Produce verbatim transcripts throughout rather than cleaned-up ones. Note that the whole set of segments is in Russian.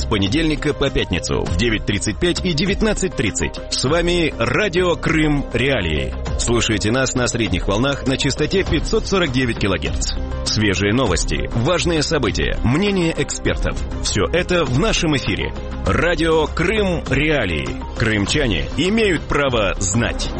понедельника по пятницу в девять тридцать пять и девятнадцать тридцать. С вами Радио Крым Реалии. Слушайте нас на средних волнах на частоте пятьсот сорок девять килогерц. Свежие новости, важные события, мнения экспертов. Все это в нашем эфире. Радио Крым Реалии. Крымчане имеют право знать.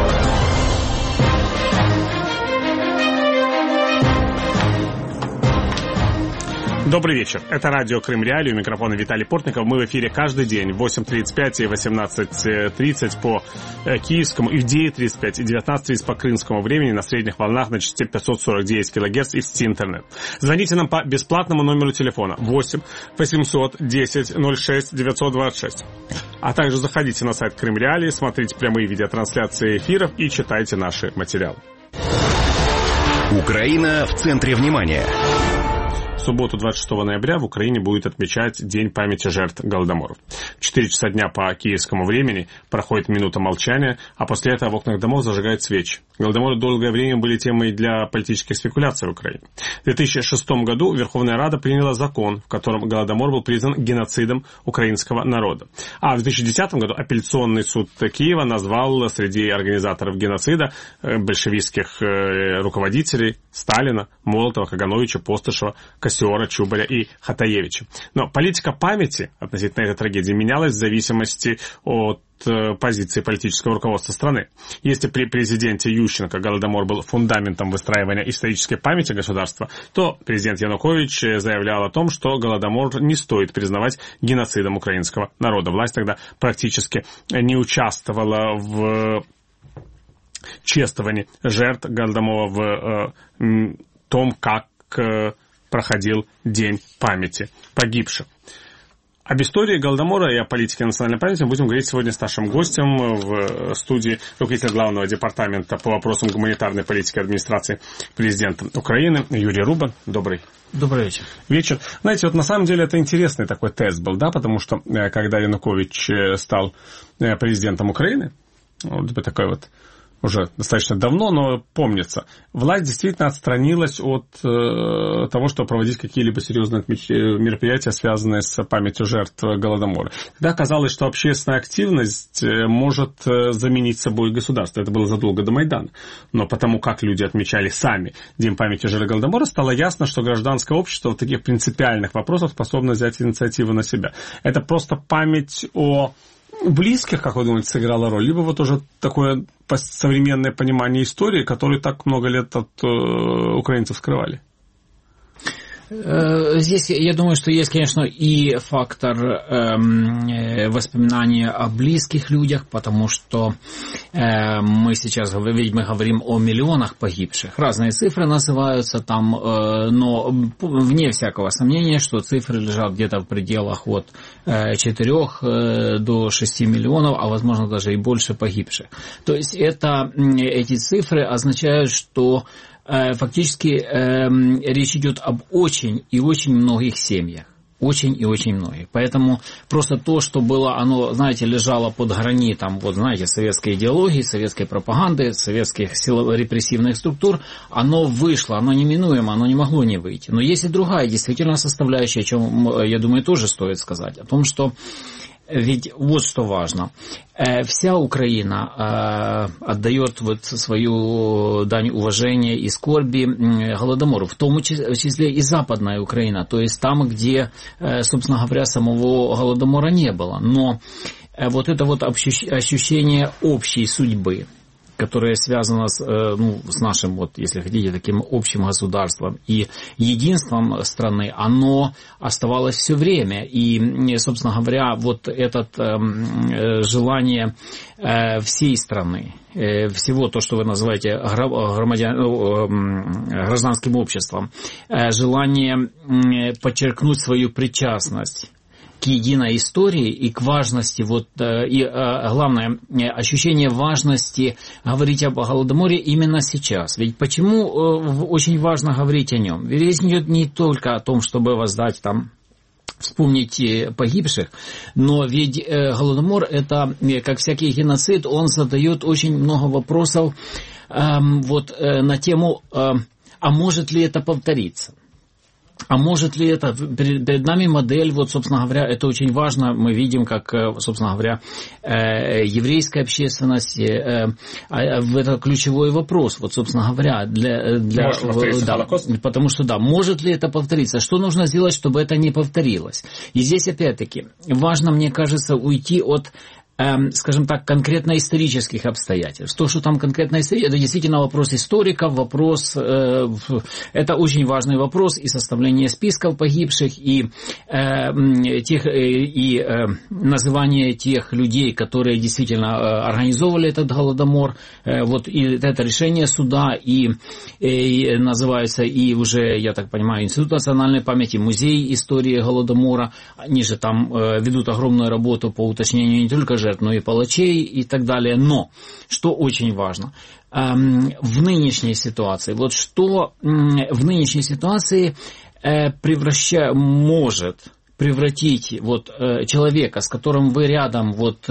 Добрый вечер. Это радио Крым Реалии. У микрофона Виталий Портников. Мы в эфире каждый день в восемь тридцать пять и восемнадцать тридцать по киевскому, и в девять тридцать пять и девятнадцать тридцать по крымскому времени на средних волнах на частоте пятьсот сорок девять килогерц и в сети интернет. Звоните нам по бесплатному номеру телефона восемь восемьсот десять ноль шесть девятьсот двадцать шесть. А также заходите на сайт Крым Реалии, смотрите прямые видеотрансляции эфиров и читайте наши материалы. Украина в центре внимания. В субботу, двадцать шестого ноября, в Украине будет отмечать День памяти жертв Голодомора. В четыре часа дня по киевскому времени проходит минута молчания, а после этого в окнах домов зажигают свечи. Голодоморы долгое время были темой для политических спекуляций в Украине. В две тысячи шестом году Верховная Рада приняла закон, в котором Голодомор был признан геноцидом украинского народа. А в две тысячи десятом году апелляционный суд Киева назвал среди организаторов геноцида большевистских руководителей Сталина, Молотова, Кагановича, Постышева, Кассиора, Чубаря и Хатаевича. Но политика памяти относительно этой трагедии менялась в зависимости от позиции политического руководства страны. Если при президенте Ющенко Голодомор был фундаментом выстраивания исторической памяти государства, то президент Янукович заявлял о том, что Голодомор не стоит признавать геноцидом украинского народа. Власть тогда практически не участвовала в чествовании жертв Голодомора, в э, том, как э, проходил День памяти погибших. Об истории Голодомора и о политике национальной памяти мы будем говорить сегодня с нашим гостем в студии, руководитель главного департамента по вопросам гуманитарной политики администрации президента Украины Юрий Рубан. Добрый Добрый вечер. Вечер. Знаете, вот на самом деле это интересный такой тест был, да, потому что когда Янукович стал президентом Украины, вот такой вот уже достаточно давно, но помнится, власть действительно отстранилась от э, того, чтобы проводить какие-либо серьезные мероприятия, связанные с памятью жертв Голодомора. Тогда казалось, что общественная активность может заменить собой государство. Это было задолго до Майдана. Но потому как люди отмечали сами День памяти жертв Голодомора, стало ясно, что гражданское общество в таких принципиальных вопросах способно взять инициативу на себя. Это просто память о близких, как вы думаете, сыграла роль, либо вот уже такое современное понимание истории, которое так много лет от э, украинцев скрывали? Здесь, я думаю, что есть, конечно, и фактор э, воспоминания о близких людях, потому что э, мы сейчас, ведь мы говорим о миллионах погибших. Разные цифры называются там, э, но вне всякого сомнения, что цифры лежат где-то в пределах от четырёх до шести миллионов, а возможно даже и больше погибших. То есть это, эти цифры означают, что фактически э, речь идет об очень и очень многих семьях. Очень и очень многих. Поэтому просто то, что было, оно, знаете, лежало под гранитом, вот, знаете, советской идеологии, советской пропаганды, советских сил репрессивных структур, оно вышло, оно неминуемо, оно не могло не выйти. Но есть и другая действительно составляющая, о чем, я думаю, тоже стоит сказать. О том, что ведь вот что важно. Вся Украина отдает вот свою дань уважения и скорби Голодомору, в том числе и Западная Украина, то есть там, где, собственно говоря, самого Голодомора не было. Но вот это вот ощущение общей судьбы, которое связано с, ну, с нашим, вот, если хотите, таким общим государством и единством страны, оно оставалось все время. И, собственно говоря, вот это э, желание э, всей страны, э, всего то, что вы называете громадян, э, гражданским обществом, э, желание э, подчеркнуть свою причастность к единой истории и к важности, вот, и главное, ощущение важности говорить об Голодоморе именно сейчас. Ведь почему очень важно говорить о нем? Ведь речь идет не только о том, чтобы воздать там, вспомнить погибших, но ведь Голодомор, это, как всякий геноцид, он задает очень много вопросов вот, на тему, а может ли это повториться? А может ли это, перед, перед нами модель, вот, собственно говоря, это очень важно, мы видим, как, собственно говоря, еврейская общественность, это ключевой вопрос, вот, собственно говоря, для... для может повториться да, Холокост? Потому что, да, может ли это повториться, что нужно сделать, чтобы это не повторилось? И здесь, опять-таки, важно, мне кажется, уйти от... скажем так, конкретно исторических обстоятельств. То, что там конкретно история, это действительно вопрос историков, вопрос, э, это очень важный вопрос и составление списков погибших, и, э, тех, и э, называние тех людей, которые действительно организовывали этот голодомор, э, вот, и это решение суда, и, и называется, и уже, я так понимаю, Институт национальной памяти, Музей истории голодомора, они же там э, ведут огромную работу по уточнению не только жертв, но и палачей и так далее. Но, что очень важно, в нынешней ситуации, вот что в нынешней ситуации превраща, может превратить вот, человека, с которым вы рядом вот,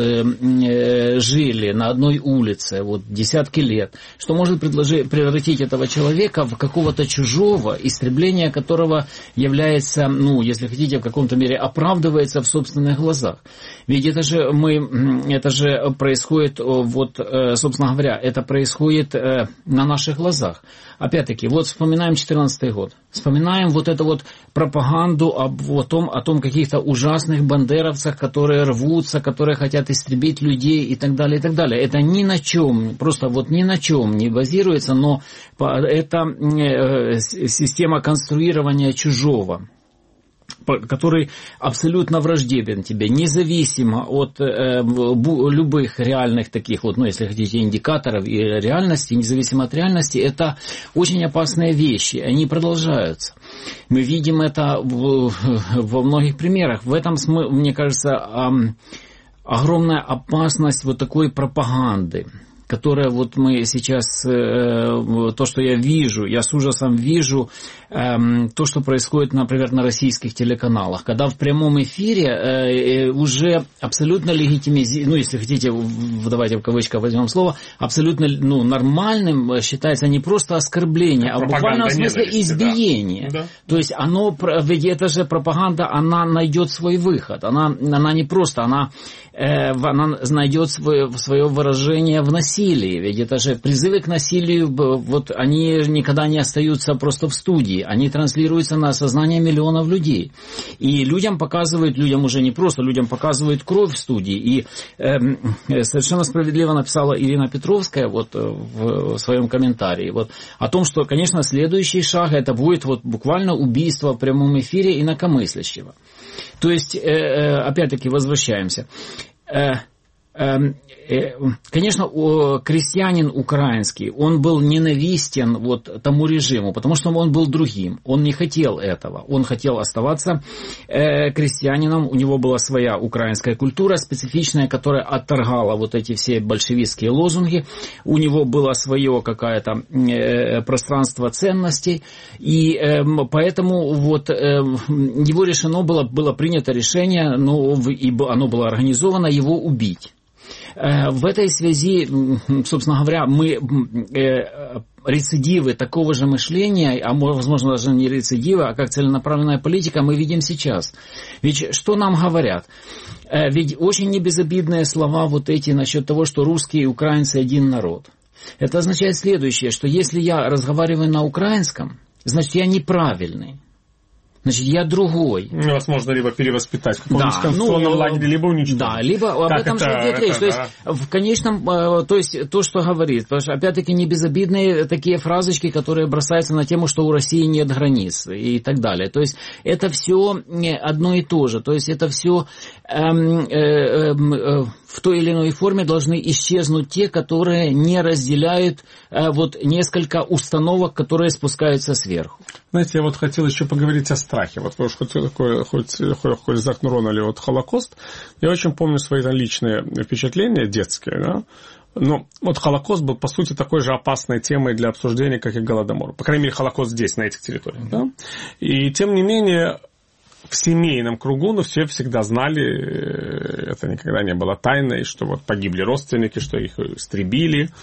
жили на одной улице вот, десятки лет, что может предложить, превратить этого человека в какого-то чужого, истребление которого является, ну, если хотите, в каком-то мере оправдывается в собственных глазах. Ведь это же, мы, это же происходит, вот, собственно говоря, это происходит на наших глазах. Опять-таки, вот вспоминаем четырнадцатый год, вспоминаем вот эту вот пропаганду об, о том, о том каких-то ужасных бандеровцах, которые рвутся, которые хотят истребить людей и так далее, и так далее. Это ни на чем, просто вот ни на чем не базируется, но это система конструирования чужого, который абсолютно враждебен тебе, независимо от э, бу, любых реальных таких вот, ну, если хотите, индикаторов и реальности, независимо от реальности, это очень опасные вещи, они продолжаются. Мы видим это в, во многих примерах. В этом, мне кажется, э, огромная опасность вот такой пропаганды, которая вот мы сейчас, э, то, что я вижу, я с ужасом вижу, э, то, что происходит, например, на российских телеканалах, когда в прямом эфире э, уже абсолютно легитимизируется, ну, если хотите, давайте в кавычках возьмем слово, абсолютно, ну, нормальным считается не просто оскорбление, а в буквальном смысле избиение. Да. То есть оно, ведь это же пропаганда, она найдет свой выход, она, она не просто, она, э, она найдет свое, свое выражение в насилии. Ведь это же призывы к насилию, вот они никогда не остаются просто в студии, они транслируются на сознание миллионов людей. И людям показывают, людям уже не просто, людям показывают кровь в студии. И э, совершенно справедливо написала Ирина Петровская вот, в своем комментарии вот, о том, что, конечно, следующий шаг это будет вот, буквально убийство в прямом эфире инакомыслящего. То есть, э, опять-таки, возвращаемся. Конечно, крестьянин украинский, он был ненавистен вот тому режиму, потому что он был другим, он не хотел этого, он хотел оставаться э, крестьянином, у него была своя украинская культура специфичная, которая отторгала вот эти все большевистские лозунги, у него было свое какое-то э, пространство ценностей, и э, поэтому вот э, его решено было, было принято решение, ну, и оно было организовано, его убить. В этой связи, собственно говоря, мы рецидивы такого же мышления, а возможно даже не рецидивы, а как целенаправленная политика, мы видим сейчас. Ведь что нам говорят? Ведь очень небезобидные слова вот эти насчет того, что русские и украинцы один народ. Это означает следующее, что если я разговариваю на украинском, значит я неправильный. Значит, я другой. Невозможно либо перевоспитать в каком-нибудь да, конституционном ну, лагере, либо уничтожить. Да, либо об как этом же идет речь. То есть, да. в конечном, то есть, то, что говорит, потому что, опять-таки, не безобидные такие фразочки, которые бросаются на тему, что у России нет границ и так далее. То есть, это все одно и то же. То есть, это все эм, э, э, в той или иной форме должны исчезнуть те, которые не разделяют э, вот несколько установок, которые спускаются сверху. Знаете, я вот хотел еще поговорить о страхе. Вот вы уж хоть, хоть, хоть, хоть затронули вот Холокост. Я очень помню свои там, личные впечатления детские, да. Но вот Холокост был, по сути, такой же опасной темой для обсуждения, как и Голодомор. По крайней мере, Холокост здесь, на этих территориях, да. И, тем не менее, в семейном кругу, но все всегда знали, это никогда не было тайной, что вот погибли родственники, что их истребили.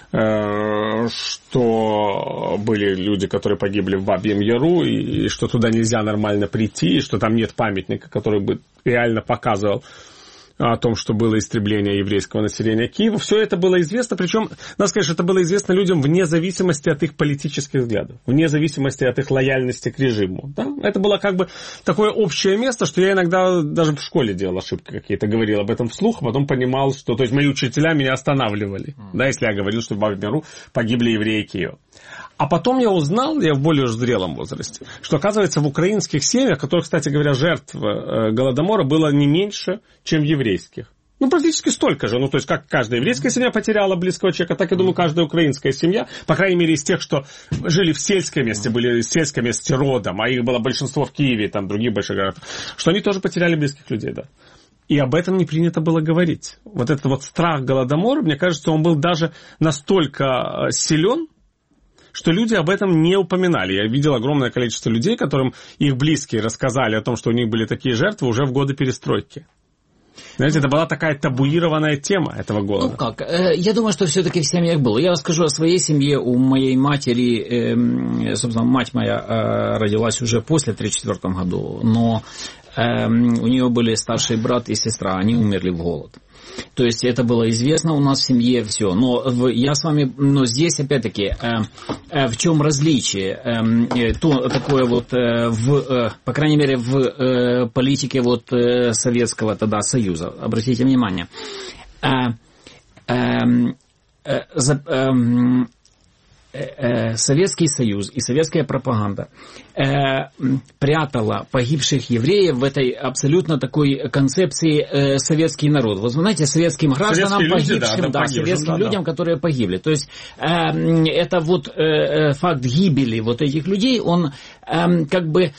что были люди, которые погибли в Бабьем Яру, и что туда нельзя нормально прийти, и что там нет памятника, который бы реально показывал о том, что было истребление еврейского населения Киева. Все это было известно, причем, надо сказать, что это было известно людям вне зависимости от их политических взглядов, вне зависимости от их лояльности к режиму. Да? Это было как бы такое общее место, что я иногда даже в школе делал ошибки какие-то, говорил об этом вслух, а потом понимал, что... То есть мои учителя меня останавливали, mm. да, если я говорил, что в Бабьем Яру погибли евреи Киева. А потом я узнал, я в более зрелом возрасте, что, оказывается, в украинских семьях, которых, кстати говоря, жертв Голодомора было не меньше, чем еврейских. Ну, практически столько же. Ну, то есть, как каждая еврейская семья потеряла близкого человека, так, я думаю, каждая украинская семья, по крайней мере, из тех, что жили в сельском месте, были в сельском месте родом, а их было большинство в Киеве и там других больших городах, что они тоже потеряли близких людей, да. И об этом не принято было говорить. Вот этот вот страх Голодомора, мне кажется, он был даже настолько силен, что люди об этом не упоминали. Я видел огромное количество людей, которым их близкие рассказали о том, что у них были такие жертвы уже в годы перестройки. Знаете, это была такая табуированная тема этого голода. Ну как, я думаю, что все-таки в семьях было. Я расскажу о своей семье. У моей матери, собственно, мать моя родилась уже после тридцать четвёртом году, но у нее были старший брат и сестра, они умерли в голод. То есть это было известно у нас в семье, все. Но я с вами, но здесь опять-таки э, э, в чем различие? Э, то такое вот, э, в, э, по крайней мере, в э, политике вот э, Советского тогда Союза. Обратите внимание. Э, э, э, за, э, Советский Союз и советская пропаганда э, прятала погибших евреев в этой абсолютно такой концепции э, советский народ. Вот знаете, советским гражданам, советские погибшим, люди, да, да, погибшим, советским да, людям, да. которые погибли. То есть э, это вот э, факт гибели вот этих людей, он э, как бы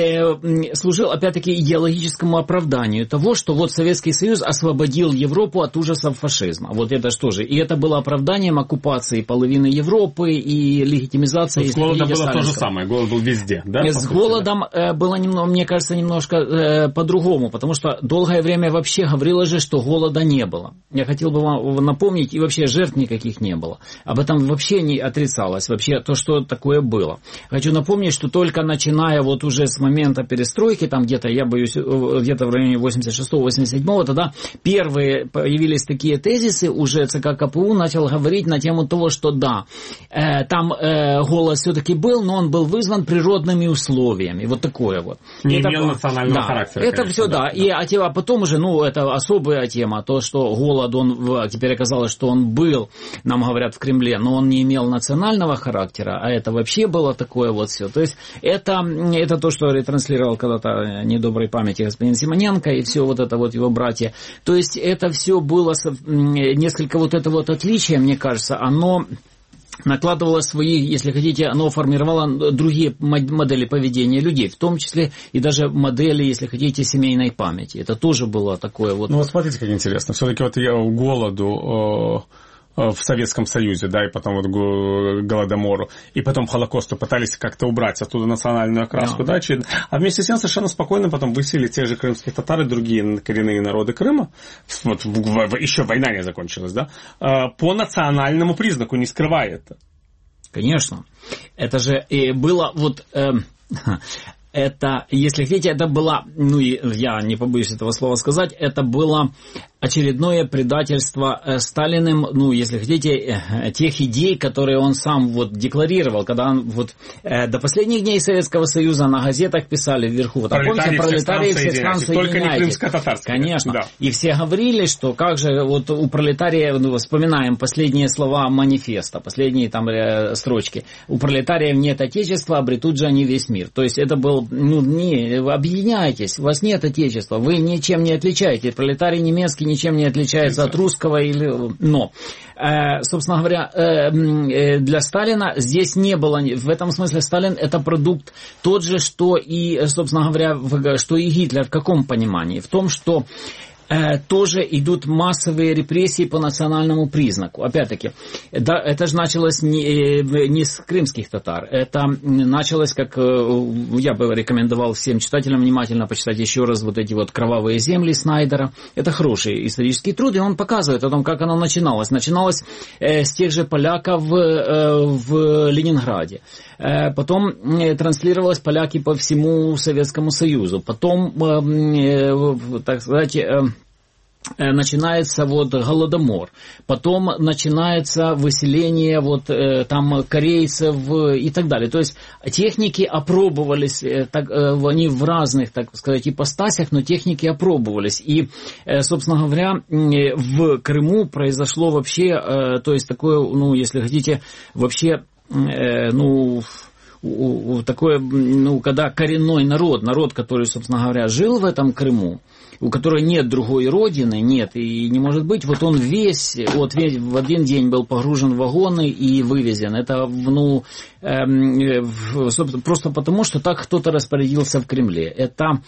э, служил, опять-таки, идеологическому оправданию того, что вот Советский Союз освободил Европу от ужасов фашизма. Вот это что же. И это было оправданием оккупации половины Европы и легитимизации... С голодом было то же самое. Голод был везде, да? С голодом да? было, немного, мне кажется, немножко э, по-другому, потому что долгое время вообще говорилось же, что голода не было. Я хотел бы вам напомнить, и вообще жертв никаких не было. Об этом вообще не отрицалось, вообще то, что такое было. Хочу напомнить, что только начиная вот уже с момента перестройки, там где-то, я боюсь, где-то в районе восемьдесят шестого — восемьдесят седьмого, тогда первые появились такие тезисы, уже ЦК КПУ начал говорить на тему того, что да, э, там э, голод все-таки был, но он был вызван природными условиями. Вот такое вот. Не это, имел национального да, характера. Это конечно, все, да. да. И, а, а потом уже, ну, это особая тема, то, что голод, он, теперь оказалось, что он был, нам говорят, в Кремле, но он не имел национального характера, а это вообще было такое вот все. То есть это, это то, что ретранслировал когда-то недоброй памяти господин Симоненко и все вот это вот его братья. То есть это все было несколько вот это вот отличие, мне кажется, оно накладывало свои, если хотите, оно формировало другие модели поведения людей, в том числе и даже модели, если хотите, семейной памяти. Это тоже было такое вот... Ну вот смотрите, как интересно. Все-таки вот я голоду... в Советском Союзе, да, и потом вот Голодомору, и потом Холокосту пытались как-то убрать оттуда национальную окраску, да, да, а вместе с тем совершенно спокойно потом выселили тех же крымских татар и другие коренные народы Крыма, вот в, в, еще война не закончилась, да, по национальному признаку, не скрывая это. Конечно. Это же и было вот... Э, это, если хотите, это было, ну, я не побоюсь этого слова сказать, это было очередное предательство Сталиным, ну, если хотите, тех идей, которые он сам вот декларировал, когда он вот до последних дней Советского Союза на газетах писали вверху, вот, помните, пролетарии всех стран соединяйтесь. Только не крымско-татарские. Конечно. Да. И все говорили, что как же вот у пролетария, ну, вспоминаем последние слова манифеста, последние там строчки. У пролетариев нет отечества, обретут же они весь мир. То есть это был, ну, не, объединяйтесь, у вас нет отечества, вы ничем не отличаетесь. Пролетарий немецкий ничем не отличается от русского, или... но, э, собственно говоря, э, для Сталина здесь не было, в этом смысле Сталин это продукт тот же, что и, собственно говоря, что и Гитлер. В каком понимании? В том, что тоже идут массовые репрессии по национальному признаку. Опять-таки, да, это же началось не, не с крымских татар, это началось, как я бы рекомендовал всем читателям внимательно почитать еще раз вот эти вот «Кровавые земли» Снайдера. Это хороший исторический труд, и он показывает о том, как оно начиналось. Начиналось с тех же поляков в Ленинграде. Потом транслировалось поляки по всему Советскому Союзу. Потом, так сказать, начинается вот Голодомор. Потом начинается выселение вот там корейцев и так далее. То есть техники опробовались, так, они в разных, так сказать, ипостасях, но техники опробовались. И, собственно говоря, в Крыму произошло вообще, то есть такое, ну, если хотите, вообще, ну, такое, ну, когда коренной народ, народ, который, собственно говоря, жил в этом Крыму, у которой нет другой родины, нет и не может быть, вот он весь, вот весь в один день был погружен в вагоны и вывезен. Это, ну, э, собственно, просто потому, что так кто-то распорядился в Кремле. Это,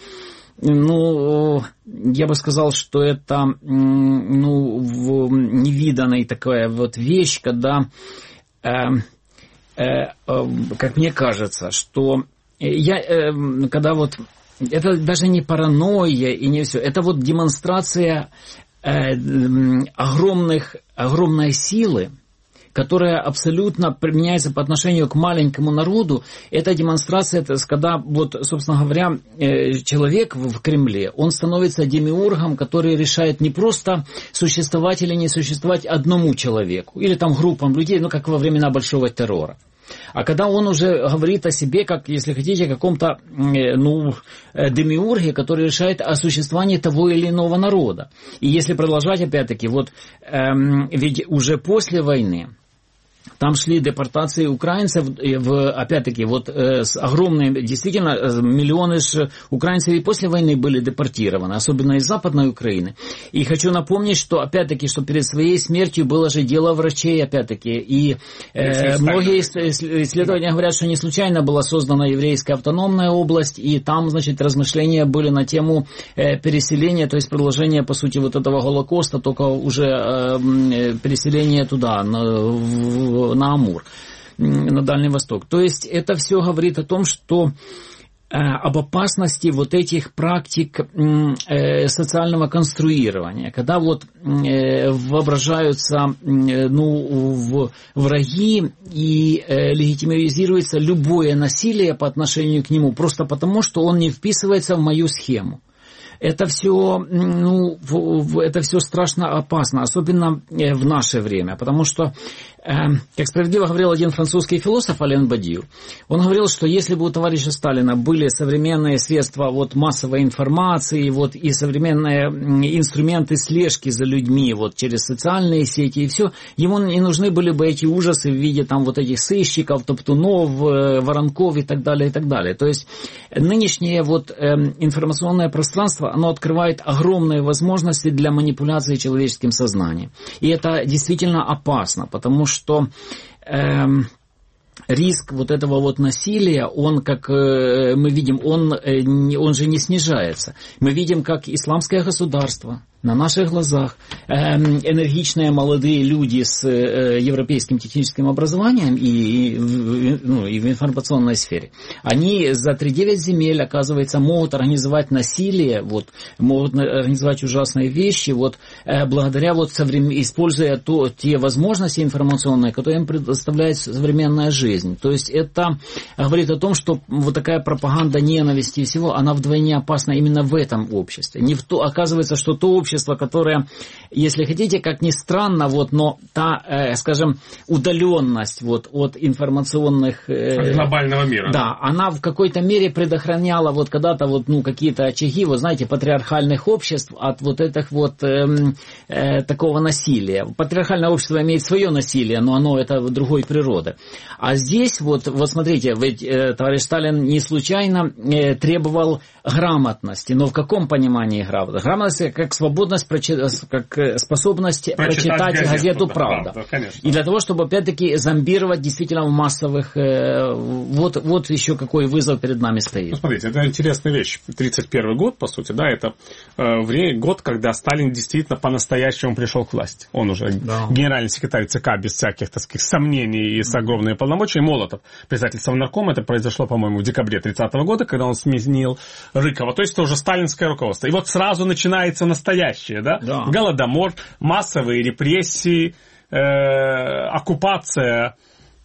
ну, я бы сказал, что это, ну, невиданная такая вот вещь, когда, э, э, э, как мне кажется, что я, э, когда вот это даже не паранойя и не все. Это вот демонстрация э, огромных, огромной силы, которая абсолютно применяется по отношению к маленькому народу. Это демонстрация, это когда, вот, собственно говоря, э, человек в Кремле, он становится демиургом, который решает не просто существовать или не существовать одному человеку, или там группам людей, ну, как во времена Большого террора. А когда он уже говорит о себе, как, если хотите, о каком-то, ну, демиурге, который решает о существовании того или иного народа. И если продолжать, опять-таки, вот, эм, ведь уже после войны там шли депортации украинцев, в, опять-таки, вот э, с огромными, действительно, миллионы украинцев и после войны были депортированы, особенно из Западной Украины. И хочу напомнить, что, опять-таки, что перед своей смертью было же дело врачей, опять-таки, и э, многие исследования говорят, что не случайно была создана еврейская автономная область, и там, значит, размышления были на тему э, переселения, то есть продолжения, по сути, вот этого Голокоста, только уже э, переселения туда, на, в, на Амур, на Дальний Восток. То есть это все говорит о том, что э, об опасности вот этих практик э, социального конструирования, когда вот э, воображаются э, ну, в, враги и э, легитимизируется любое насилие по отношению к нему, просто потому, что он не вписывается в мою схему. Это все, ну, это все страшно опасно, особенно в наше время, потому что, как справедливо говорил один французский философ Ален Бадью, он говорил, что если бы у товарища Сталина были современные средства вот, массовой информации вот, и современные инструменты слежки за людьми вот, через социальные сети и все, ему не нужны были бы эти ужасы в виде там, вот этих сыщиков, топтунов, воронков и так далее, и так далее. То есть нынешнее вот, информационное пространство, оно открывает огромные возможности для манипуляции человеческим сознанием. И это действительно опасно, потому что э, риск вот этого вот насилия, он, как э, мы видим, он, э, он же не снижается. Мы видим, как исламское государство на наших глазах, э, энергичные молодые люди с э, европейским техническим образованием и, и, ну, и в информационной сфере, они за три девять земель, оказывается, могут организовать насилие, вот, могут организовать ужасные вещи, вот, э, благодаря, вот, соврем... используя то, те возможности информационные, которые им предоставляет современная жизнь. То есть это говорит о том, что вот такая пропаганда ненависти и всего, она вдвойне опасна именно в этом обществе. Не в то, оказывается, что то общество, которое, если хотите, как ни странно, вот, но та, э, скажем, удаленность вот, от информационных... Э, от глобального мира. Да, она в какой-то мере предохраняла вот когда-то вот, ну, какие-то очаги, вот знаете, патриархальных обществ от вот этих вот э, э, такого насилия. Патриархальное общество имеет свое насилие, но оно это другой природы. А здесь вот, вот смотрите, ведь э, товарищ Сталин не случайно э, требовал грамотности, но в каком понимании грамотности? Грамотности как свобода свободность, как способность прочитать, прочитать газету, газету да, «Правда». Да, да, и для того, чтобы опять-таки зомбировать действительно массовых... Вот, вот еще какой вызов перед нами стоит. Ну, смотрите, это интересная вещь. тридцать первый год, по сути, да, это э, время, год, когда Сталин действительно по-настоящему пришел к власти. Он уже да. генеральный секретарь ЦК без всяких, так сказать, сомнений и с огромными полномочиями. Молотов, председатель Совнаркома, это произошло, по-моему, в декабре тридцатого года, когда он сменил Рыкова. То есть это уже сталинское руководство. И вот сразу начинается настоящее, да? да. Голодомор, массовые репрессии, э, оккупация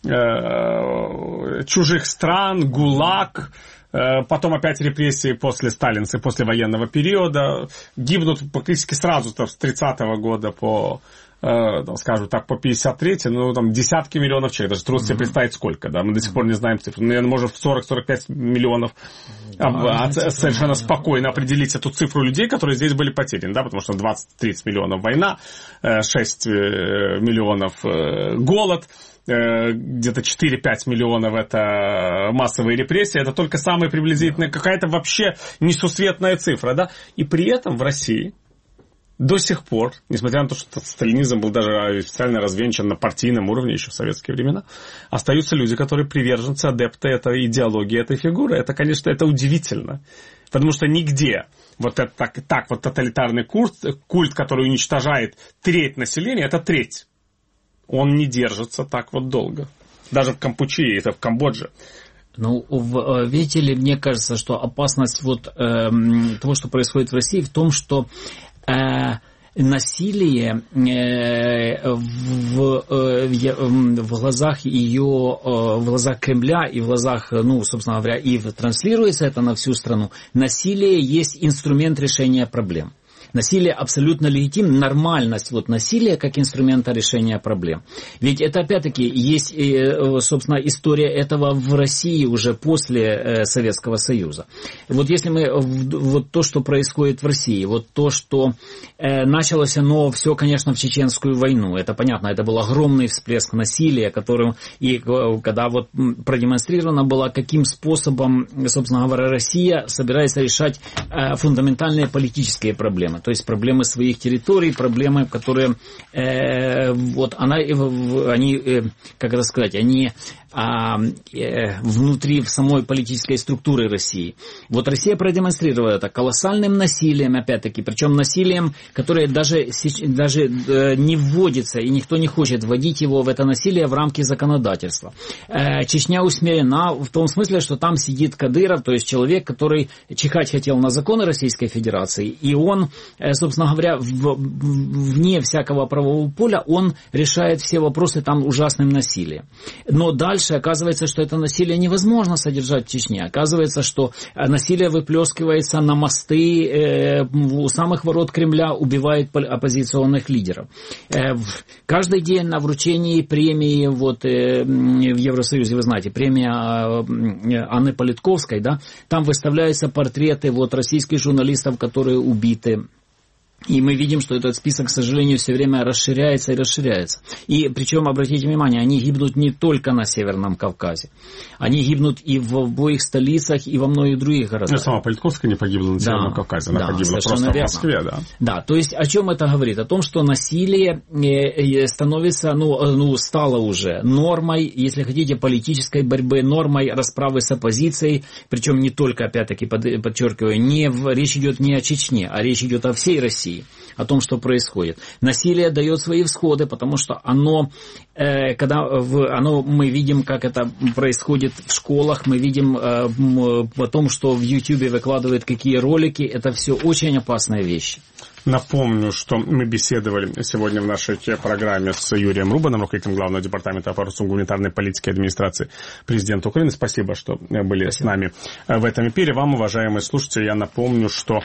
э, чужих стран, ГУЛАГ, э, потом опять репрессии после сталинцы, после военного периода. Гибнут практически сразу с тридцатого года по... Там, скажем так, по пятьдесят третий, ну, там, десятки миллионов человек. Даже трудно mm-hmm. себе представить, сколько, да. Мы до сих пор не знаем цифру. Наверное, может, сорок-сорок пять миллионов а, совершенно спокойно определить эту цифру людей, которые здесь были потеряны, да, потому что двадцать-тридцать миллионов война, шесть миллионов голод, где-то четыре-пять миллионов это массовые репрессии. Это только самая приблизительная, какая-то вообще несусветная цифра, да. И при этом в России до сих пор, несмотря на то, что сталинизм был даже официально развенчан на партийном уровне еще в советские времена, остаются люди, которые приверженцы, адепты этой идеологии, этой фигуры. Это, конечно, это удивительно. Потому что нигде вот это, так, так вот тоталитарный культ, культ, который уничтожает треть населения, это треть. Он не держится так вот долго. Даже в Кампучии, это в Камбодже. Ну, видите ли, мне кажется, что опасность вот э, того, что происходит в России, в том, что насилие в, в глазах ее, в глазах Кремля и в глазах, ну, собственно говоря, и транслируется это на всю страну. Насилие есть инструмент решения проблем. Насилие абсолютно легитимно, нормальность вот насилия как инструмента решения проблем. Ведь это опять-таки есть, собственно, история этого в России уже после Советского Союза. Вот если мы, вот то, что происходит в России, вот то, что началось оно все, конечно, в Чеченскую войну, это понятно, это был огромный всплеск насилия, который, и когда вот продемонстрировано было, каким способом, собственно говоря, Россия собирается решать фундаментальные политические проблемы. То есть проблемы своих территорий, проблемы, которые э, вот она, они, э, как это сказать, они а, э, внутри в самой политической структуре России. Вот Россия продемонстрировала это колоссальным насилием, опять-таки, причем насилием, которое даже, даже э, не вводится, и никто не хочет вводить его в это насилие в рамки законодательства. Э, Чечня усмирена в том смысле, что там сидит Кадыров, то есть человек, который чихать хотел на законы Российской Федерации, и он, собственно говоря, в, вне всякого правового поля, он решает все вопросы там ужасным насилием. Но дальше оказывается, что это насилие невозможно содержать в Чечне. Оказывается, что насилие выплескивается на мосты, э, у самых ворот Кремля убивает оппозиционных лидеров. Э, каждый день на вручении премии вот, э, в Евросоюзе, вы знаете, премия э, Анны Политковской, да, там выставляются портреты вот, российских журналистов, которые убиты. И мы видим, что этот список, к сожалению, все время расширяется и расширяется. И причем, обратите внимание, они гибнут не только на Северном Кавказе. Они гибнут и в обоих столицах, и во многих других городах. Ну, сама Политковская не погибла на Северном да, Кавказе, она да, погибла просто верно. В Москве. Да. да, то есть о чем это говорит? О том, что насилие становится, ну, ну, стало уже нормой, если хотите, политической борьбы, нормой расправы с оппозицией. Причем не только, опять-таки, подчеркиваю, не в, речь идет не о Чечне, а речь идет о всей России. О том, что происходит. Насилие дает свои всходы, потому что оно, э, когда в, оно, мы видим, как это происходит в школах, мы видим э, о том, что в Ютьюбе выкладывают какие ролики, это все очень опасные вещи. Напомню, что мы беседовали сегодня в нашей программе с Юрием Рубаном, руководителем Главного департамента по вопросам гуманитарной политики администрации президента Украины. Спасибо, что были Спасибо. С нами в этом эфире. Вам, уважаемые слушатели, я напомню, что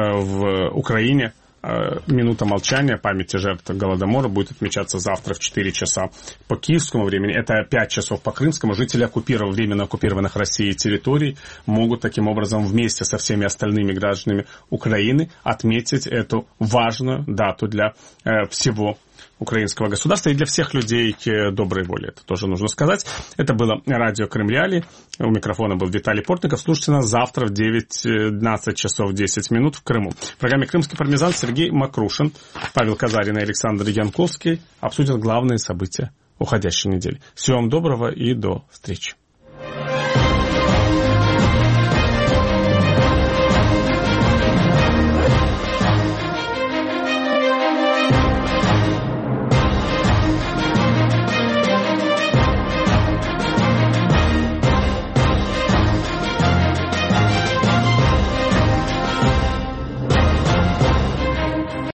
в Украине минута молчания памяти жертв Голодомора будет отмечаться завтра в четыре часа по киевскому времени. Это пять часов по крымскому. Жители оккупированных, временно оккупированных Россией территорий могут таким образом вместе со всеми остальными гражданами Украины отметить эту важную дату для э, всего украинского государства и для всех людей доброй воли. Это тоже нужно сказать. Это было радио Крым Реалии. У микрофона был Виталий Портников. Слушайте нас завтра в девятнадцать часов десять минут в Крыму. В программе «Крымский пармезан» Сергей Макрушин, Павел Казарин и Александр Янковский обсудят главные события уходящей недели. Всего вам доброго и до встречи.